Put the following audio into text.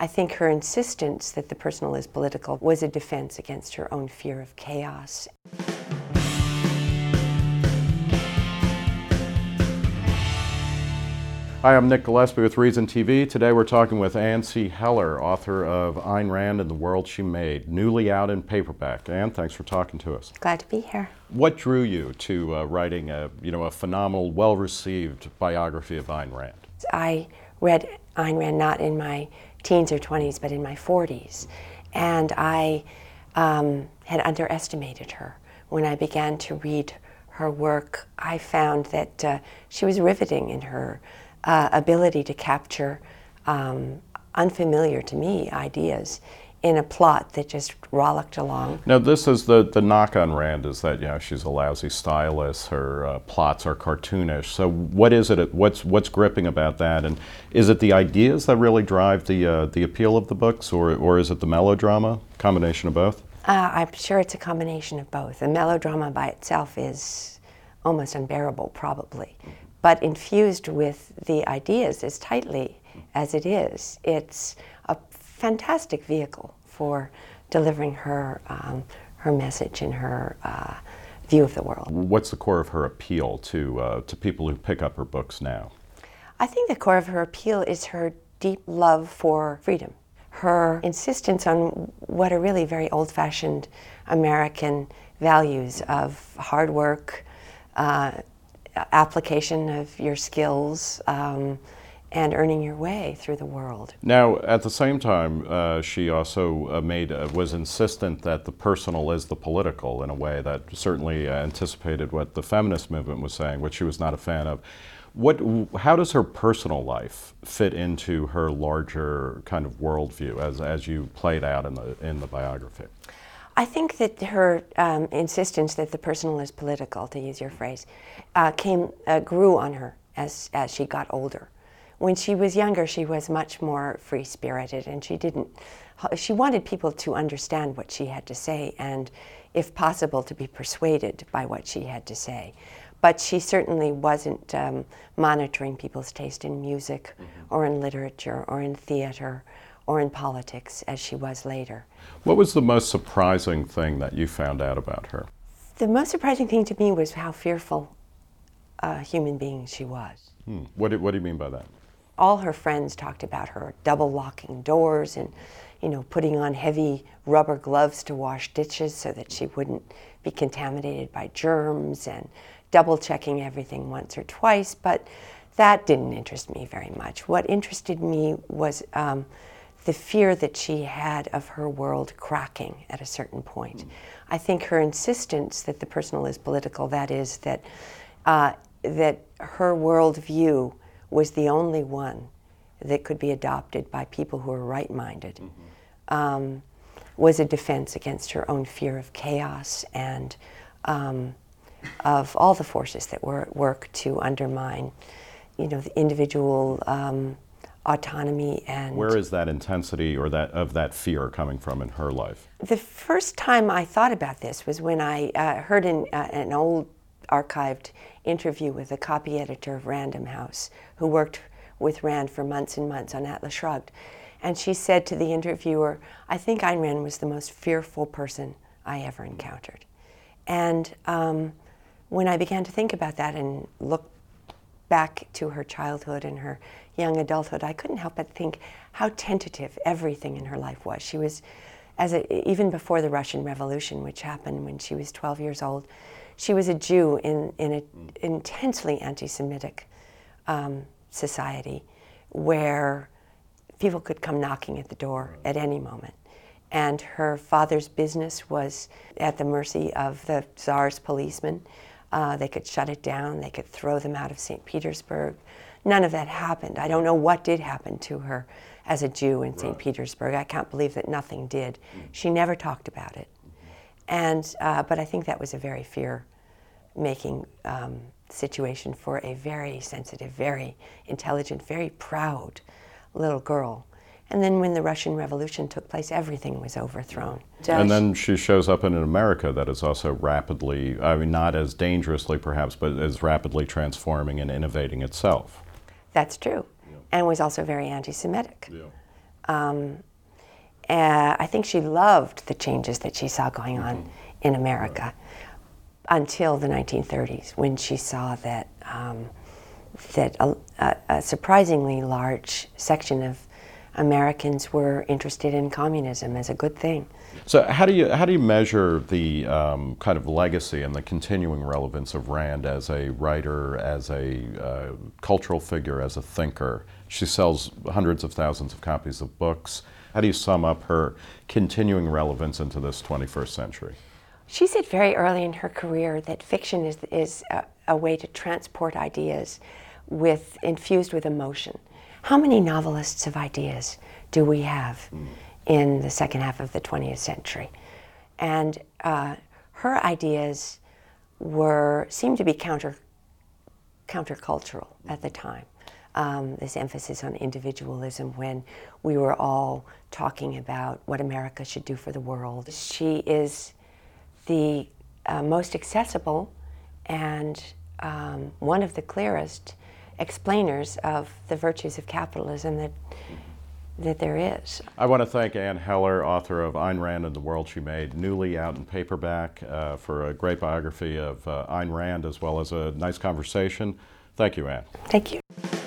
I think her insistence that the personal is political was a defense against her own fear of chaos. Hi, I'm Nick Gillespie with Reason TV. Today we're talking with Anne C. Heller, author of Ayn Rand and the World She Made, newly out in paperback. Anne, thanks for talking to us. Glad to be here. What drew you to writing a phenomenal, well-received biography of Ayn Rand? I read Ayn Rand not in my teens or 20s, but in my 40s. And I had underestimated her. When I began to read her work, I found that she was riveting in her ability to capture unfamiliar to me ideas in a plot that just rollicked along. Now, this is the knock on Rand, is that she's a lousy stylist, her plots are cartoonish. So what is it? What's gripping about that? And is it the ideas that really drive the appeal of the books, or is it the melodrama? Combination of both? I'm sure it's a combination of both. The melodrama by itself is almost unbearable, probably. But infused with the ideas as tightly as it is, it's a fantastic vehicle for delivering her her message and her view of the world. What's the core of her appeal to people who pick up her books now? I think the core of her appeal is her deep love for freedom. Her insistence on what are really very old-fashioned American values of hard work, application of your skills, and earning your way through the world. Now, at the same time, she also was insistent that the personal is the political in a way that certainly anticipated what the feminist movement was saying, which she was not a fan of. How does her personal life fit into her larger kind of worldview as you played out in the biography? I think that her insistence that the personal is political, to use your phrase, grew on her as she got older. When she was younger, she was much more free-spirited, and she wanted people to understand what she had to say, and if possible, to be persuaded by what she had to say. But she certainly wasn't monitoring people's taste in music, or in literature, or in theater, or in politics, as she was later. What was the most surprising thing that you found out about her? The most surprising thing to me was how fearful a human being she was. What do you mean by that? All her friends talked about her double locking doors and, putting on heavy rubber gloves to wash dishes so that she wouldn't be contaminated by germs, and double checking everything once or twice, but that didn't interest me very much. What interested me was the fear that she had of her world cracking at a certain point. I think her insistence that the personal is political, that is, that her worldview was the only one that could be adopted by people who are right-minded, was a defense against her own fear of chaos and of all the forces that were at work to undermine, the individual autonomy. And where is that intensity or that fear coming from in her life? The first time I thought about this was when I heard an old archived interview with a copy editor of Random House who worked with Rand for months and months on Atlas Shrugged. And she said to the interviewer, "I think Ayn Rand was the most fearful person I ever encountered." And when I began to think about that and look back to her childhood and her young adulthood, I couldn't help but think how tentative everything in her life was. She was, even before the Russian Revolution, which happened when she was 12 years old, she was a Jew in an intensely anti-Semitic society where people could come knocking at the door at any moment. And her father's business was at the mercy of the Tsar's policemen. They could shut it down, they could throw them out of St. Petersburg. None of that happened. I don't know what did happen to her as a Jew in St. Petersburg. I can't believe that nothing did. She never talked about it. And, but I think that was a very fear-making situation for a very sensitive, very intelligent, very proud little girl. And then when the Russian Revolution took place, everything was overthrown. And then she shows up in an America that is also rapidly, I mean, not as dangerously perhaps, but as rapidly transforming and innovating itself. That's true. Yeah. And was also very anti-Semitic. I think she loved the changes that she saw going on in America until the 1930s, when she saw that that a surprisingly large section of Americans were interested in communism as a good thing. So how do you measure the kind of legacy and the continuing relevance of Rand as a writer, as a cultural figure, as a thinker? She sells hundreds of thousands of copies of books. How do you sum up her continuing relevance into this 21st century? She said very early in her career that fiction is a way to transport ideas infused with emotion. How many novelists of ideas do we have in the second half of the 20th century? And her ideas seemed to be countercultural at the time. This emphasis on individualism when we were all talking about what America should do for the world. She is the most accessible and one of the clearest explainers of the virtues of capitalism that there is. I want to thank Anne Heller, author of Ayn Rand and the World She Made, newly out in paperback, for a great biography of Ayn Rand, as well as a nice conversation. Thank you, Anne. Thank you.